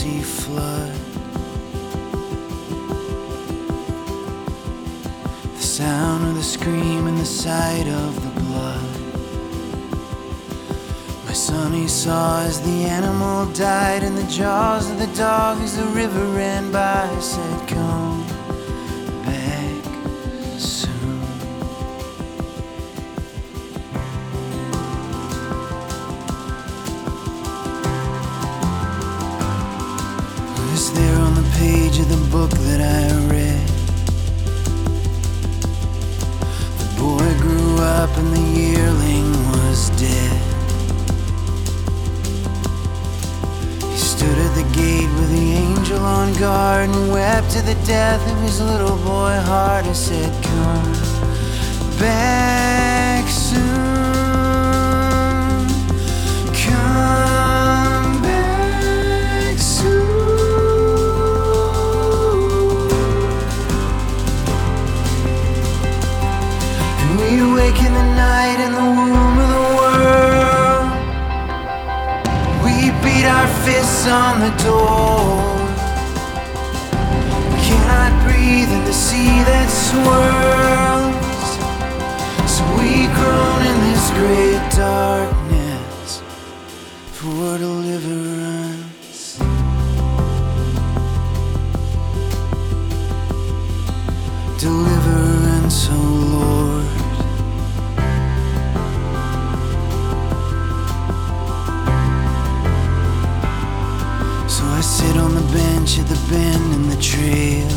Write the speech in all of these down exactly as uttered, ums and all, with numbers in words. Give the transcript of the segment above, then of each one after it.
mercy flood. The sound of the scream and the sight of the blood. My son, he saw as the animal died in the jaws of the dog as the river ran by. I said, come back soon. Was there on the page of the book that I read? The boy grew up and the yearling was dead. He stood at the gate with the angel on guard and wept at the death of his little boy heart. I said, come back soon. Come back soon. We wake in the night in the womb of the world. We beat our fists on the door. We cannot breathe in the sea that swirls. So we groan in this great darkness for deliverance. Deliverance, oh Lord. So I sit on the bench at the bend in the trail,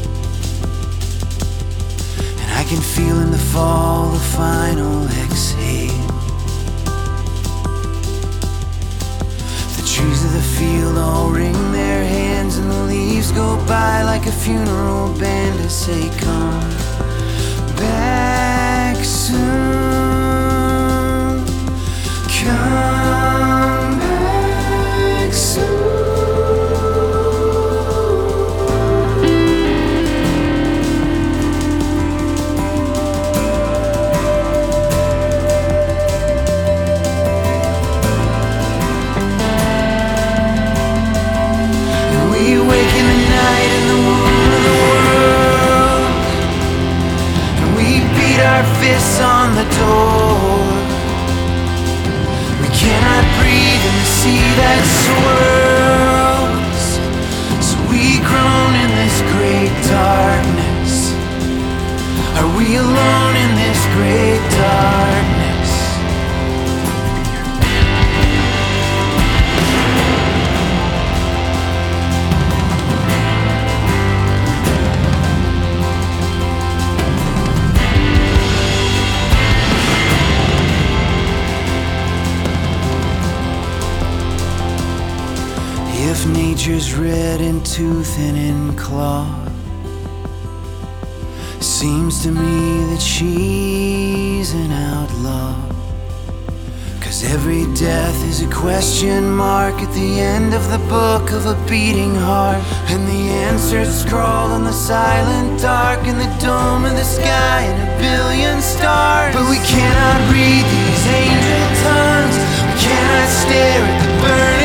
and I can feel in the fall the final exhale. The trees of the field all wring their hands, and the leaves go by like a funeral band to say, come back soon. Come back soon. Our fists on the door. We cannot breathe in the sea that swirls. So we groan in this great darkness. Are we alone in this great darkness? If nature's red in tooth and in claw, seems to me that she's an outlaw. 'Cause every death is a question mark at the end of the book of a beating heart, and the answer's scrawled on the silent dark in the dome of the sky in a billion stars. But we cannot read these angel tongues. We cannot stare at the burning